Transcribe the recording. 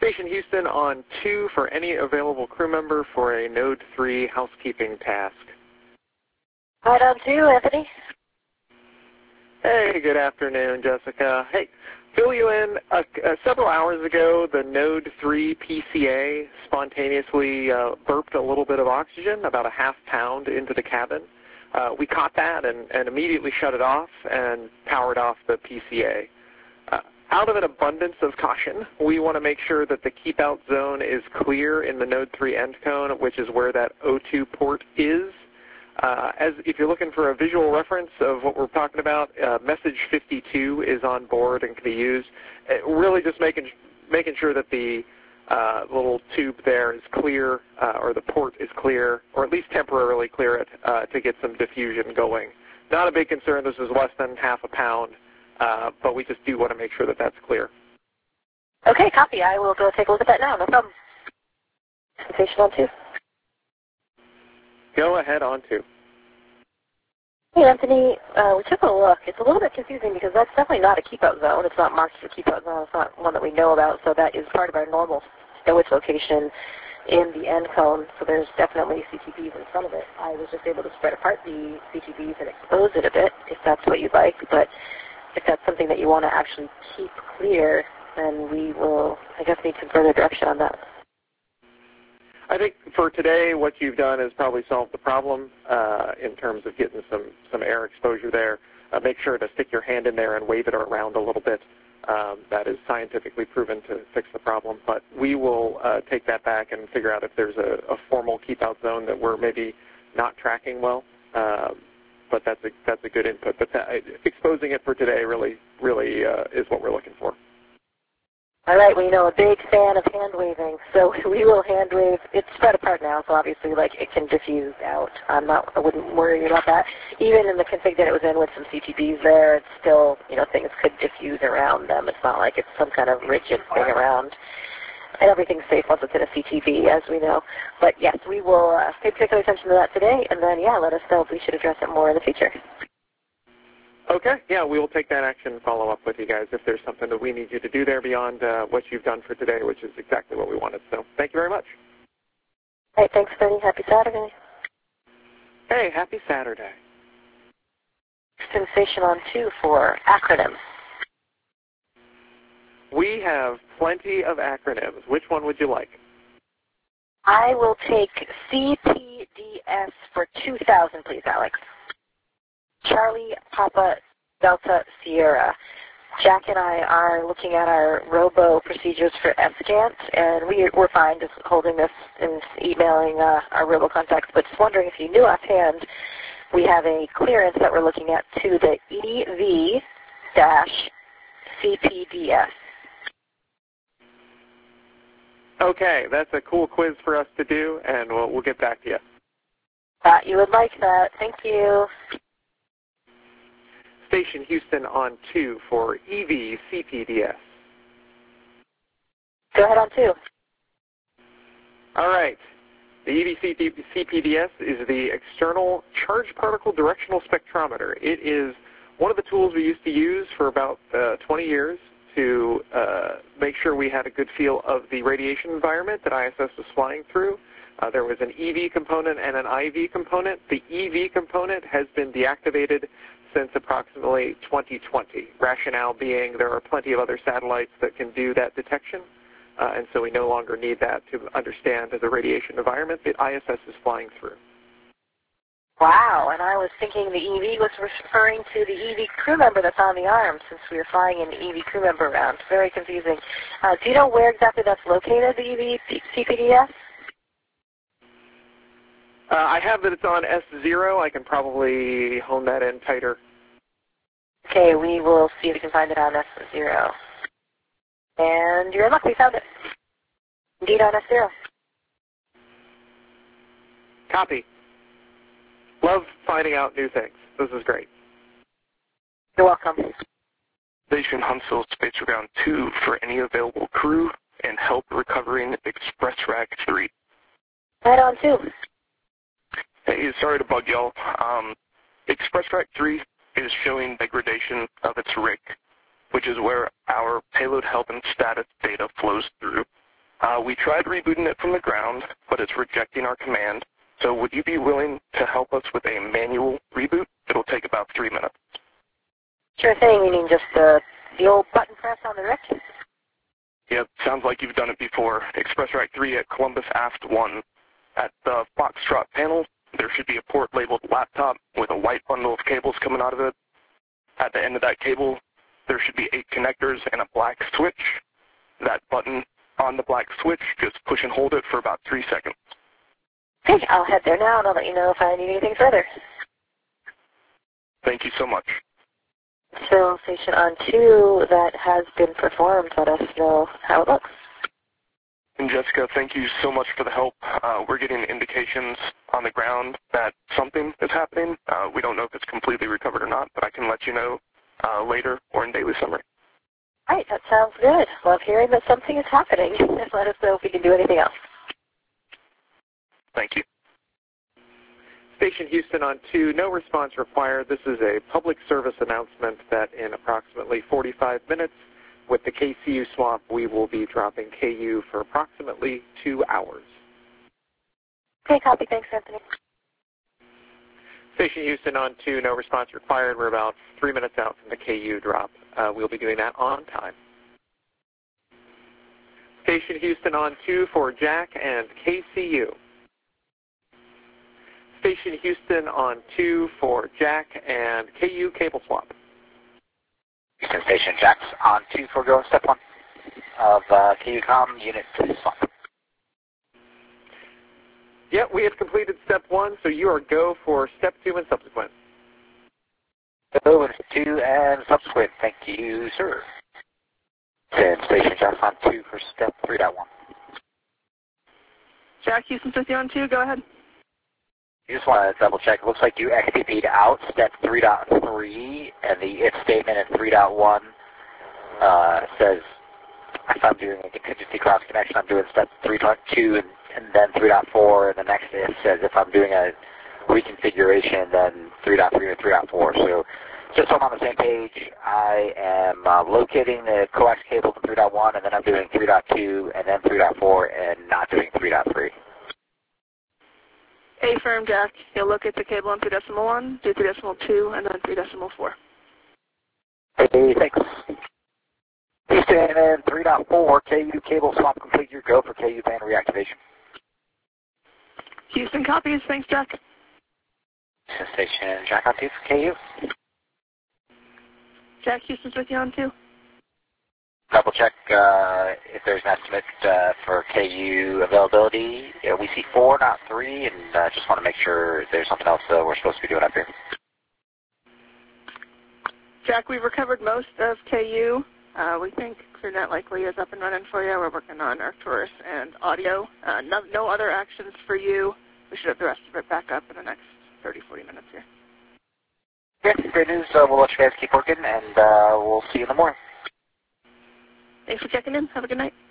Station Houston on 2 for any available crew member for a Node 3 housekeeping task. Right on 2, Anthony. Hey, good afternoon, Jessica. Hey, fill you in. Several hours ago, the Node 3 PCA spontaneously burped a little bit of oxygen, about a half pound, into the cabin. We caught that and immediately shut it off and powered off the PCA. Out of an abundance of caution, we want to make sure that the keep out zone is clear in the Node 3 end cone, which is where that O2 port is. If you're looking for a visual reference of what we're talking about, message 52 is on board and can be used. Really just making sure that the little tube there is clear, or the port is clear, or at least temporarily clear it to get some diffusion going. Not a big concern. This is less than half a pound, but we just do want to make sure that that's clear. Okay, copy. I will go take a look at that now. No problem. Station on 2. Go ahead on 2. Hey, Anthony, we took a look. It's a little bit confusing because that's definitely not a keep-out zone. It's not marked as a keep-out zone. It's not one that we know about, so that is part of our normal stowage location in the end cone, so there's definitely CTBs in front of it. I was just able to spread apart the CTBs and expose it a bit, if that's what you'd like, but if that's something that you want to actually keep clear, then we will, I guess, need some further direction on that. I think for today, what you've done is probably solved the problem in terms of getting some air exposure there. Make sure to stick your hand in there and wave it around a little bit. That is scientifically proven to fix the problem. But we will take that back and figure out if there's a formal keep-out zone that we're maybe not tracking well. But that's a good input. But exposing it for today really is what we're looking for. All right, well, you know, a big fan of hand waving, so we will hand wave. It's spread apart now, so obviously, like, it can diffuse out. I wouldn't worry about that. Even in the config that it was in with some CTBs there, it's still, you know, things could diffuse around them. It's not like it's some kind of rigid thing around. And everything's safe once it's in a CTB, as we know. But yes, we will pay particular attention to that today, and then, yeah, let us know if we should address it more in the future. Okay, yeah, we will take that action and follow up with you guys if there's something that we need you to do there beyond what you've done for today, which is exactly what we wanted. So thank you very much. All right, thanks, Bernie. Happy Saturday. Hey, happy Saturday. Station on 2 for acronyms. We have plenty of acronyms. Which one would you like? I will take CPDS for 2,000, please, Alex. Charlie, Papa, Delta, Sierra. Jack and I are looking at our robo procedures for SCANT, and we're fine just holding this and emailing our robo contacts, but just wondering if you knew offhand, we have a clearance that we're looking at to the EV-CPDS. Okay, that's a cool quiz for us to do, and we'll get back to you. Thought you would like that. Thank you. Station Houston on 2 for EV-CPDS. Go ahead on 2. All right. The EV-CPDS is the external charge particle directional spectrometer. It is one of the tools we used to use for about 20 years to make sure we had a good feel of the radiation environment that ISS was flying through. There was an EV component and an IV component. The EV component has been deactivated since approximately 2020. Rationale being there are plenty of other satellites that can do that detection, and so we no longer need that to understand the radiation environment that ISS is flying through. Wow, and I was thinking the EV was referring to the EV crew member that's on the arm since we were flying an EV crew member around. Very confusing. Do you know where exactly that's located, the EV-CPDS? I have that it's on S0. I can probably hone that in tighter. Okay, we will see if we can find it on S0. And you're in luck, we found it. Indeed on S0. Copy. Love finding out new things. This is great. You're welcome. Station Huntsville Space Ground 2 for any available crew and help recovering Express-Rack 3. Head on 2. Hey, sorry to bug y'all. Express-Rack 3 is showing degradation of its RIC, which is where our payload health and status data flows through. We tried rebooting it from the ground, but it's rejecting our command. So would you be willing to help us with a manual reboot? It'll take about 3 minutes. Sure thing. You mean just the old button press on the RIC? Yep, sounds like you've done it before. ExpressRack 3 at Columbus Aft 1. At the Foxtrot panel, there should be a port labeled laptop with a white bundle of cables coming out of it. At the end of that cable, there should be 8 connectors and a black switch. That button on the black switch, just push and hold it for about 3 seconds. Okay, I'll head there now and I'll let you know if I need anything further. Thank you so much. Fill station on 2 that has been performed. Let us know how it looks. And Jessica, thank you so much for the help. We're getting indications on the ground that something is happening. We don't know if it's completely recovered or not, but I can let you know later or in daily summary. All right, that sounds good. Love hearing that something is happening. Let us know if we can do anything else. Thank you. Station Houston on 2, no response required. This is a public service announcement that in approximately 45 minutes, with the KCU swap, we will be dropping KU for approximately 2 hours. Okay, copy. Thanks, Anthony. Station Houston on 2, no response required. We're about 3 minutes out from the KU drop. We'll be doing that on time. Station Houston on 2 for Jack and KCU. Station Houston on 2 for Jack and KU cable swap. Houston Station, Jack's on 2 for go step 1 of KU-COM unit swap. Yeah, we have completed step 1, so you are go for step 2 and subsequent. Go and 2 and subsequent. Thank you, sir. Houston Station, Jack's on 2 for step 3.1. Jack, Houston 50 on 2, go ahead. You just want to double check. It looks like you XTP'd out step 3.3, and the if statement in 3.1 says if I'm doing a contingency cross connection, I'm doing step 3.2 and then 3.4, and the next if says if I'm doing a reconfiguration, then 3.3 or 3.4. So just so I'm on the same page, I am locating the coax cable to 3.1, and then I'm doing 3.2 and then 3.4 and not doing 3.3. A-firm, Jack. You'll locate the cable on 3.1, do 3.2, and then 3.4. Hey, thanks. Houston and 3.4, KU cable swap complete. Your go for KU band reactivation. Houston copies. Thanks, Jack. Houston Station, Jack on 2 for KU. Jack, Houston 50 on 2. Double check if there's an estimate for KU availability. Yeah, we see 4, not 3, and just want to make sure there's something else we're supposed to be doing up here. Jack, we've recovered most of KU. We think ClearNet likely is up and running for you. We're working on Arcturus and audio. No other actions for you. We should have the rest of it back up in the next 30, 40 minutes here. Yeah, great news. We'll let you guys keep working, and we'll see you in the morning. Thanks for checking in. Have a good night.